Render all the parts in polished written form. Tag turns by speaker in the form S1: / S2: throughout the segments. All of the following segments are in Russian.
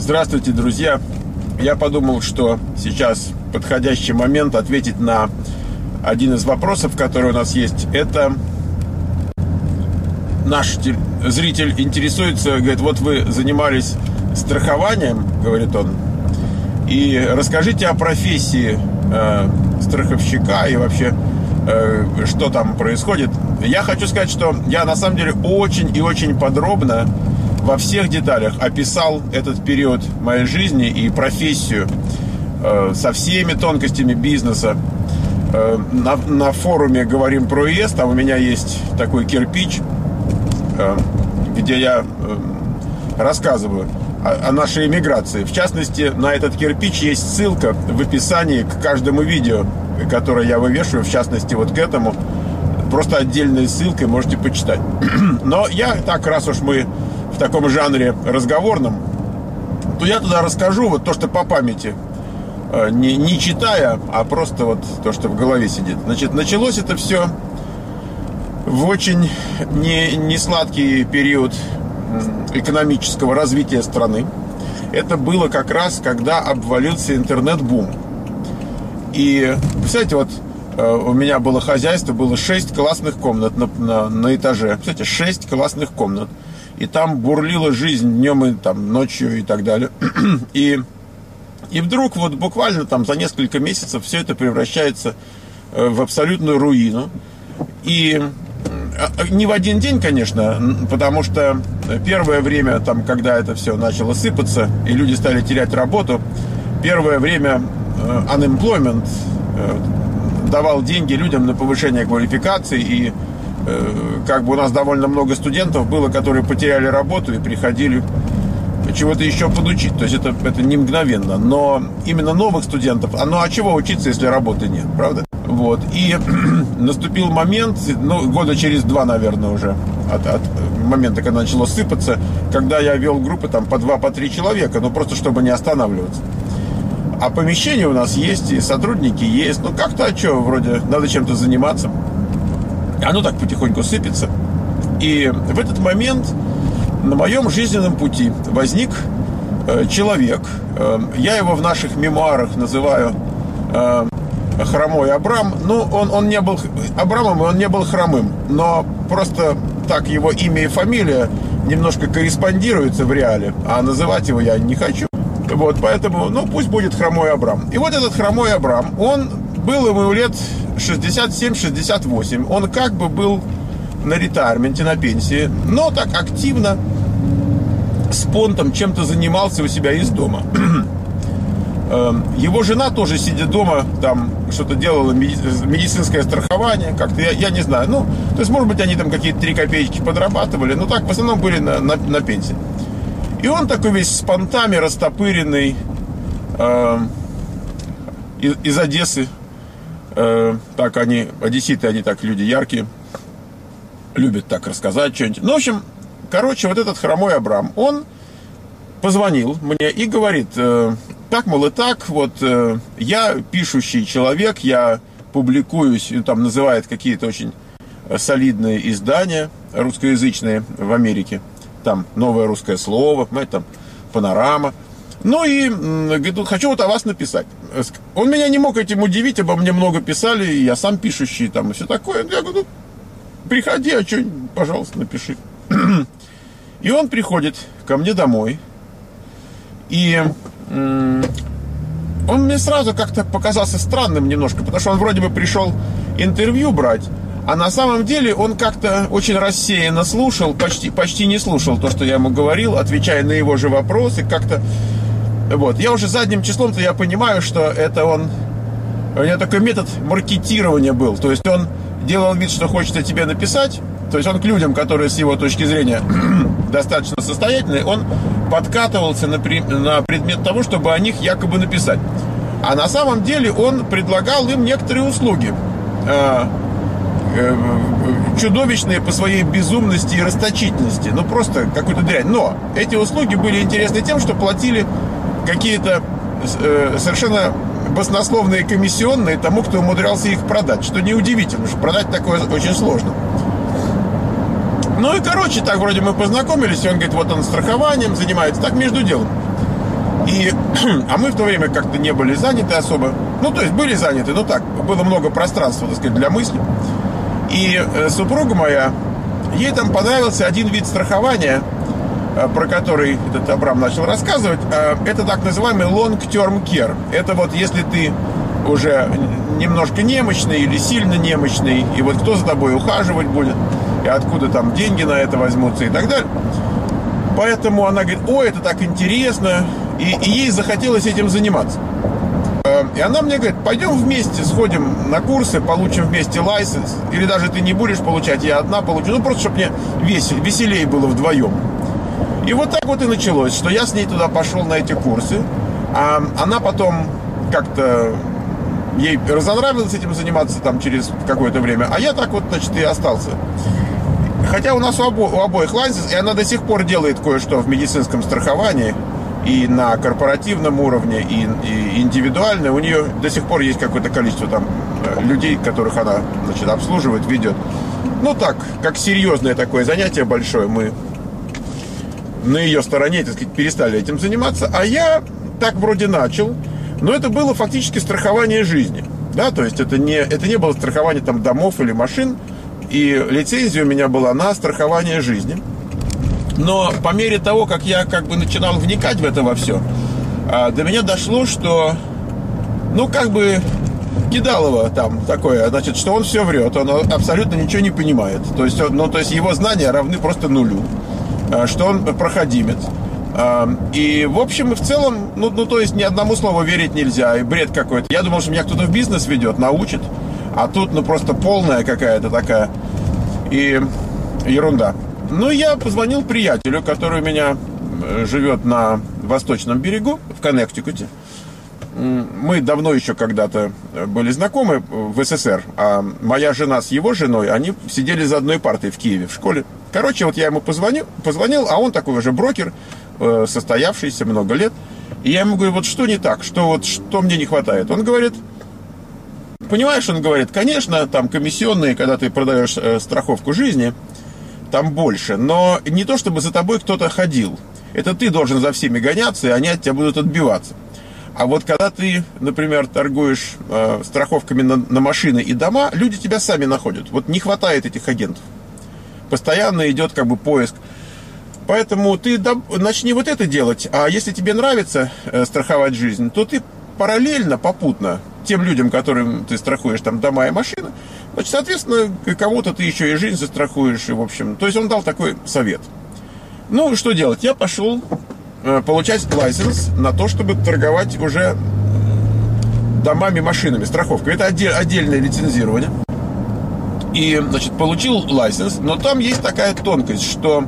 S1: Здравствуйте, друзья! Я подумал, что сейчас подходящий момент ответить на один из вопросов, который у нас есть. Это наш зритель интересуется, говорит, вот вы занимались страхованием, говорит он, и расскажите о профессии страховщика и вообще, что там происходит. Я хочу сказать, что я на самом деле очень и очень подробно во всех деталях описал этот период моей жизни и профессию со всеми тонкостями бизнеса. На форуме «Говорим про ИС», там у меня есть такой кирпич, где я рассказываю о нашей эмиграции. В частности, на этот кирпич есть ссылка в описании к каждому видео, которое я вывешиваю, в частности, вот к этому. Просто отдельной ссылкой можете почитать. Но я так, раз уж мы в таком жанре разговорном, то я туда расскажу вот то, что по памяти, не читая, а просто вот то, что в голове сидит. Значит, началось это все в очень несладкий период экономического развития страны. Это было как раз, когда обвалился интернет-бум. И, представляете, вот у меня было хозяйство, было 6 классных комнат на этаже. Представляете, 6 классных комнат. И там бурлила жизнь днем и там, ночью и так далее. И вдруг вот буквально там за несколько месяцев все это превращается в абсолютную руину. И не в один день, конечно, потому что первое время, там, когда это все начало сыпаться, и люди стали терять работу, первое время unemployment давал деньги людям на повышение квалификации, и как бы у нас довольно много студентов было, которые потеряли работу и приходили чего-то еще подучить. То есть это не мгновенно. Но именно новых студентов, а чего учиться, если работы нет, правда? Вот. И наступил момент, года через 2, наверное, уже от момента, когда начало сыпаться, когда я вел группы там по 2, по 3 человека, просто чтобы не останавливаться. А помещение у нас есть, и сотрудники есть. Как-то, вроде надо чем-то заниматься. Оно так потихоньку сыпется. И в этот момент на моем жизненном пути возник человек. Я его в наших мемуарах называю Хромой Абрам. Он не был Абрамом, и он не был хромым. Но просто так его имя и фамилия немножко корреспондируются в реале. А называть его я не хочу. Вот, поэтому, пусть будет Хромой Абрам. И вот этот Хромой Абрам, был ему лет 67-68. Он как бы был на ретайрменте, на пенсии, но так активно с понтом чем-то занимался у себя из дома. Его жена тоже, сидя дома, там что-то делала, медицинское страхование, как-то, я не знаю. То есть, может быть, они там какие-то 3 копеечки подрабатывали, но так, в основном были на пенсии. И он такой весь с понтами, растопыренный, из Одессы. Так одесситы, они так люди яркие, любят так рассказать что-нибудь. В общем, вот этот Хромой Абрам, он позвонил мне и говорит, так, мол, и так, вот я пишущий человек, я публикуюсь, там называет какие-то очень солидные издания русскоязычные в Америке, там «Новое русское слово», там «Панорама». И говорит, хочу вот о вас написать. Он меня не мог этим удивить, обо мне много писали, и я сам пишущий, там, и все такое. Я говорю, приходи, пожалуйста, напиши. И он приходит ко мне домой, и он мне сразу как-то показался странным немножко, потому что он вроде бы пришел интервью брать, а на самом деле он как-то очень рассеянно слушал, почти не слушал то, что я ему говорил, отвечая на его же вопросы, как-то. Вот. Я уже задним числом-то я понимаю, что это у него такой метод маркетирования был. То есть он делал вид, что хочет о тебе написать. То есть он к людям, которые с его точки зрения достаточно состоятельные, он подкатывался на предмет того, чтобы о них якобы написать. А на самом деле он предлагал им некоторые услуги, чудовищные по своей безумности и расточительности. Просто какую-то дрянь. Но эти услуги были интересны тем, что платили какие-то совершенно баснословные комиссионные тому, кто умудрялся их продать. Что неудивительно, что продать такое очень сложно. Так вроде мы познакомились, и он говорит, вот он страхованием занимается, так между делом. А мы в то время как-то не были заняты особо. Ну, то есть были заняты, но так, было много пространства, так сказать, для мысли. И супруга моя, ей там понравился один вид страхования, про который этот Абрам начал рассказывать. Это так называемый long-term care. Это вот если ты уже немножко немощный или сильно немощный, и вот кто за тобой ухаживать будет, и откуда там деньги на это возьмутся и так далее. Поэтому она говорит: ой, это так интересно, и ей захотелось этим заниматься. И она мне говорит: пойдем вместе, сходим на курсы, получим вместе лайсенс, или даже ты не будешь получать, я одна получу, ну просто чтобы мне веселее было вдвоем. И вот так вот и началось, что я с ней туда пошел на эти курсы, а она потом как-то, ей разонравилось этим заниматься там через какое-то время, а я так вот, значит, и остался. Хотя у нас у обоих лайсенс, и она до сих пор делает кое-что в медицинском страховании, и на корпоративном уровне, и индивидуально. У нее до сих пор есть какое-то количество там людей, которых она, значит, обслуживает, ведет. Ну так, как серьезное такое занятие большое, мы на ее стороне, так сказать, перестали этим заниматься. А я так вроде начал, но это было фактически страхование жизни. Да, то есть это не было страхование там домов или машин, и лицензия у меня была на страхование жизни. Но по мере того, как я как бы начинал вникать в это во все, до меня дошло, что, ну, как бы кидалово там такое, значит, что он все врет, он абсолютно ничего не понимает. То есть, то есть его знания равны просто нулю, что он проходимец. И, в общем и в целом, ну, то есть ни одному слову верить нельзя, и бред какой-то. Я думал, что меня кто-то в бизнес ведет, научит, а тут, ну, просто полная какая-то такая и ерунда. Ну, я позвонил приятелю, который у меня живет на Восточном берегу, в Коннектикуте. Мы давно еще когда-то были знакомы в СССР, а моя жена с его женой, они сидели за одной партой в Киеве, в школе. Короче, вот я ему позвонил, а он такой уже брокер, состоявшийся много лет. И я ему говорю: вот что не так, что мне не хватает? Он говорит: понимаешь, он говорит, конечно, там комиссионные, когда ты продаешь страховку жизни, там больше, но не то, чтобы за тобой кто-то ходил. Это ты должен за всеми гоняться, и они от тебя будут отбиваться. А вот когда ты, например, торгуешь страховками на машины и дома, люди тебя сами находят. Вот не хватает этих агентов. Постоянно идет как бы поиск. Поэтому ты начни вот это делать. А если тебе нравится страховать жизнь, то ты параллельно, попутно тем людям, которым ты страхуешь там дома и машины, значит, соответственно, кому-то ты еще и жизнь застрахуешь. И, в общем, то есть он дал такой совет. Ну, что делать? Я пошел получать лайсенс на то, чтобы торговать уже домами, машинами, страховкой. Это отдельное лицензирование. И, значит, получил лайсенс, но там есть такая тонкость, что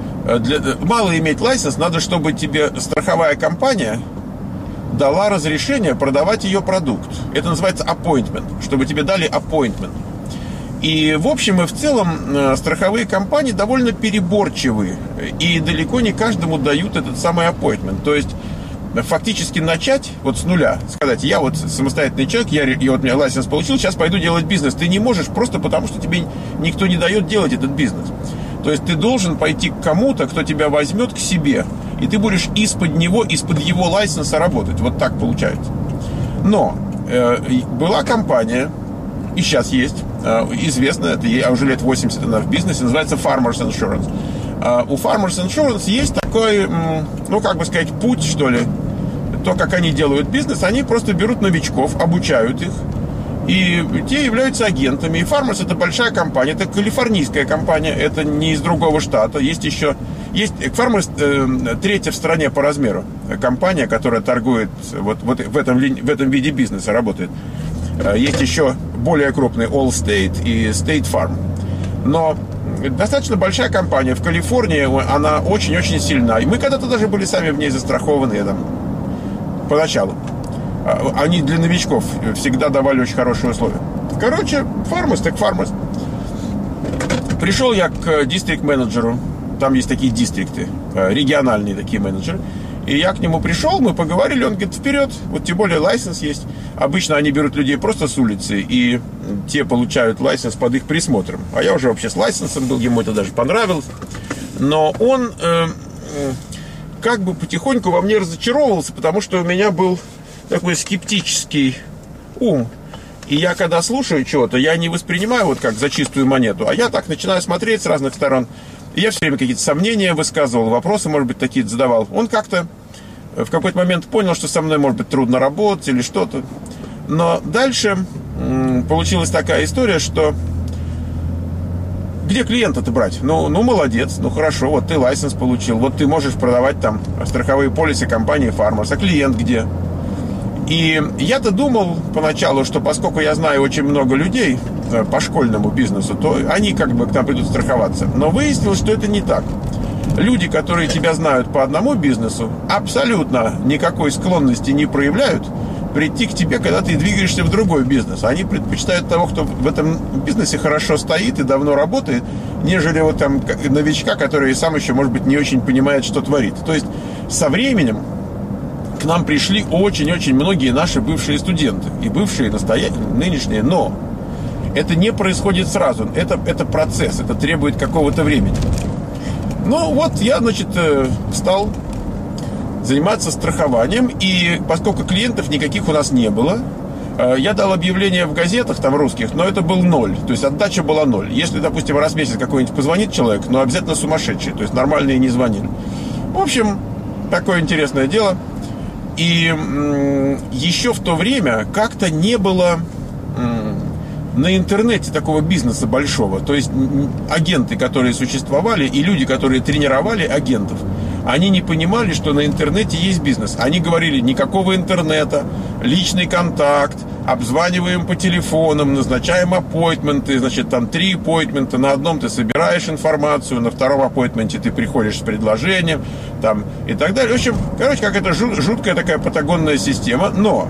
S1: мало иметь лайсенс, надо, чтобы тебе страховая компания дала разрешение продавать ее продукт. Это называется appointment, чтобы тебе дали appointment. И в общем и в целом страховые компании довольно переборчивы, и далеко не каждому дают этот самый appointment. То есть фактически начать вот с нуля, сказать: я вот самостоятельный человек, я вот у меня лайсенс получил, сейчас пойду делать бизнес. Ты не можешь просто потому, что тебе никто не дает делать этот бизнес. То есть ты должен пойти к кому-то, кто тебя возьмет к себе, и ты будешь из-под его лайсенса работать. Вот так получается. Но была компания, и сейчас есть, известная, это уже лет 80 она в бизнесе, называется Farmers Insurance. У Farmers Insurance есть такой, ну, как бы сказать, путь, что ли. То, как они делают бизнес, они просто берут новичков, обучают их, и те являются агентами. И Farmers — это большая компания, это калифорнийская компания, это не из другого штата. Есть Farmers третья в стране по размеру компания, которая торгует вот в этом виде бизнеса, работает. Есть еще более крупные Allstate и State Farm. Но достаточно большая компания в Калифорнии, она очень-очень сильна. И мы когда-то даже были сами в ней застрахованы там, поначалу. Они для новичков всегда давали очень хорошие условия. Короче, Farmers так Farmers. Пришел я к дистрикт-менеджеру. Там есть такие дистрикты, региональные такие менеджеры. И я к нему пришел, мы поговорили, он говорит: вперед, вот тем более лайсенс есть. Обычно они берут людей просто с улицы, и те получают лайсенс под их присмотром. А я уже вообще с лайсенсом был, ему это даже понравилось. Но он как бы потихоньку во мне разочаровывался, потому что у меня был такой скептический ум. И я, когда слушаю чего-то, я не воспринимаю вот как за чистую монету, а я так начинаю смотреть с разных сторон. И я все время какие-то сомнения высказывал, вопросы, может быть, такие задавал. Он как-то в какой-то момент понял, что со мной, может быть, трудно работать или что-то. Но дальше получилась такая история, что где клиента-то брать? Ну, молодец, ну хорошо, вот ты лайсенс получил, вот ты можешь продавать там страховые полисы компании Farmers, а клиент где? И я-то думал поначалу, что поскольку я знаю очень много людей по школьному бизнесу, то они как бы к нам придут страховаться. Но выяснилось, что это не так. Люди, которые тебя знают по одному бизнесу, абсолютно никакой склонности не проявляют прийти к тебе, когда ты двигаешься в другой бизнес. Они предпочитают того, кто в этом бизнесе хорошо стоит и давно работает, нежели вот там новичка, который сам еще, может быть, не очень понимает, что творит. То есть со временем к нам пришли очень-очень многие наши бывшие студенты. И бывшие, нынешние, но это не происходит сразу. Это процесс, это требует какого-то времени. Ну вот я, значит, стал заниматься страхованием, и поскольку клиентов никаких у нас не было, я дал объявление в газетах там русских, но это был 0, то есть отдача была 0. Если, допустим, раз в месяц какой-нибудь позвонит человек, но обязательно сумасшедший, то есть нормальные не звонили. В общем, такое интересное дело. И еще в то время как-то не было на интернете такого бизнеса большого. То есть агенты, которые существовали, и люди, которые тренировали агентов, они не понимали, что на интернете есть бизнес. Они говорили, никакого интернета, личный контакт, обзваниваем по телефонам, назначаем аппойтменты, значит, там 3 аппойтмента, на одном ты собираешь информацию, на втором аппойтменте ты приходишь с предложением, там, и так далее. В общем, короче, какая-то жуткая такая патагонная система, но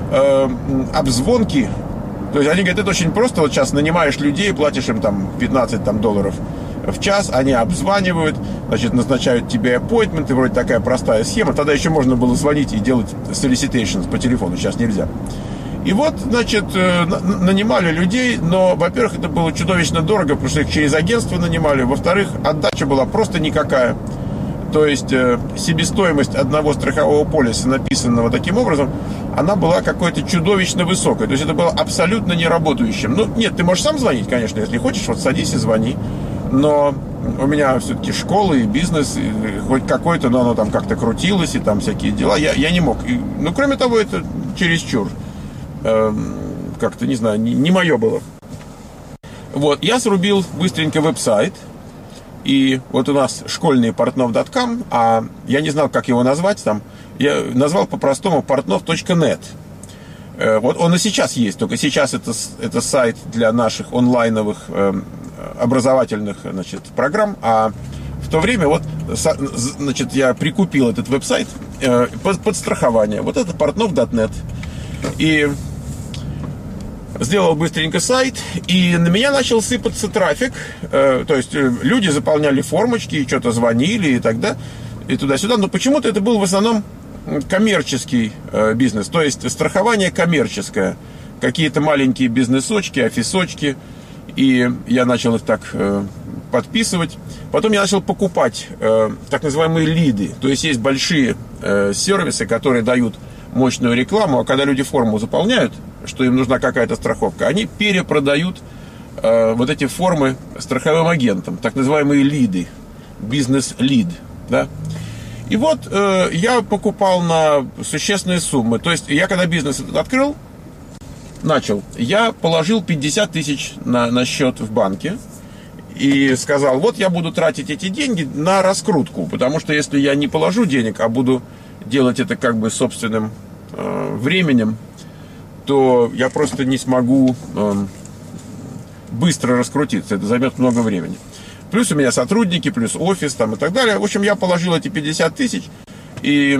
S1: обзвонки, то есть они говорят, это очень просто, вот сейчас нанимаешь людей, платишь им там 15 там, долларов в час, они обзванивают, значит, назначают тебе аппойтменты, вроде такая простая схема. Тогда еще можно было звонить и делать solicitations по телефону, сейчас нельзя. И вот, значит, нанимали людей, но, во-первых, это было чудовищно дорого, потому что их через агентство нанимали, во-вторых, отдача была просто никакая. То есть себестоимость одного страхового полиса, написанного таким образом, она была какой-то чудовищно высокой. То есть это было абсолютно неработающим. Ну, нет, ты можешь сам звонить, конечно, если хочешь, вот садись и звони. Но у меня все-таки школа и бизнес, и хоть какой-то, но оно там как-то крутилось, и там всякие дела. Я не мог. Ну, кроме того, это чересчур. Как-то, не знаю, не мое было. Вот, я срубил быстренько веб-сайт. И вот у нас школьный Portnov.com, а я не знал, как его назвать там. Я назвал по-простому portnov.net. Вот он и сейчас есть, только сейчас это сайт для наших онлайновых образовательных, значит, программ, а в то время вот, значит, я прикупил этот веб-сайт под страхование. Вот это portnov.net. И сделал быстренько сайт, и на меня начал сыпаться трафик. То есть люди заполняли формочки, и что-то звонили, и тогда, и туда-сюда. Но почему-то это был в основном коммерческий бизнес, то есть страхование коммерческое. Какие-то маленькие бизнесочки, офисочки. И я начал их так подписывать. Потом я начал покупать так называемые лиды. То есть есть большие сервисы, которые дают мощную рекламу, а когда люди форму заполняют, что им нужна какая-то страховка, они перепродают вот эти формы страховым агентам, так называемые лиды, бизнес-лид, да. И вот я покупал на существенные суммы. То есть я когда бизнес этот открыл, начал, я положил 50 тысяч на счет в банке и сказал, вот я буду тратить эти деньги на раскрутку, потому что если я не положу денег, а буду делать это как бы собственным временем, то я просто не смогу быстро раскрутиться, это займет много времени. Плюс у меня сотрудники, плюс офис там и так далее. В общем, я положил эти 50 тысяч и,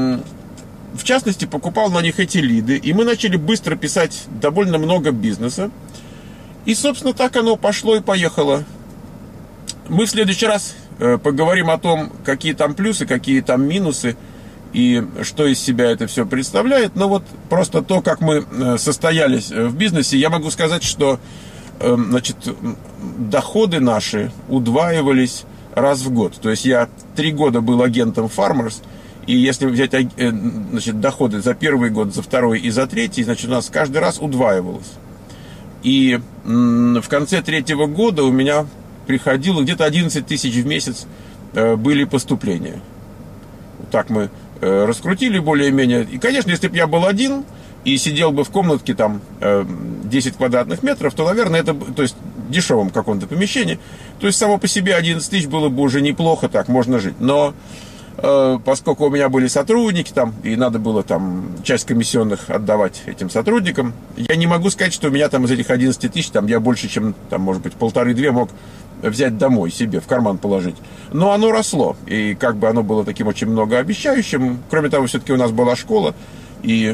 S1: в частности, покупал на них эти лиды. И мы начали быстро писать довольно много бизнеса. И, собственно, так оно пошло и поехало. Мы в следующий раз поговорим о том, какие там плюсы, какие там минусы и что из себя это все представляет. Но вот просто то, как мы состоялись в бизнесе, я могу сказать, что, значит, доходы наши удваивались, раз в год. То есть я 3 года был агентом Farmers, и если взять, значит, доходы за первый год, за второй и за третий, значит, у нас каждый раз удваивалось. И в конце третьего года у меня приходило где-то 11 тысяч в месяц были поступления. Так мы раскрутили более-менее. И, конечно, если бы я был один и сидел бы в комнатке там 10 квадратных метров, то, наверное, это, то есть, дешевом каком-то помещении, то есть, само по себе 11 тысяч было бы уже неплохо, так можно жить. Но поскольку у меня были сотрудники там, и надо было там часть комиссионных отдавать этим сотрудникам, я не могу сказать, что у меня там из этих 11 тысяч, там я больше, чем, там, может быть, 1,5-2 мог взять домой себе, в карман положить. Но оно росло, и как бы оно было таким очень многообещающим. Кроме того, все-таки у нас была школа, и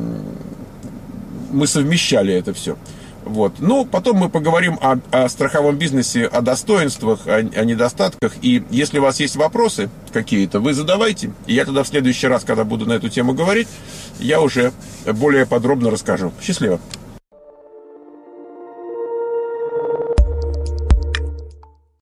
S1: мы совмещали это все. Вот. Ну, потом мы поговорим о страховом бизнесе, о достоинствах, о недостатках. И если у вас есть вопросы какие-то, вы задавайте. И я тогда в следующий раз, когда буду на эту тему говорить, я уже более подробно расскажу. Счастливо!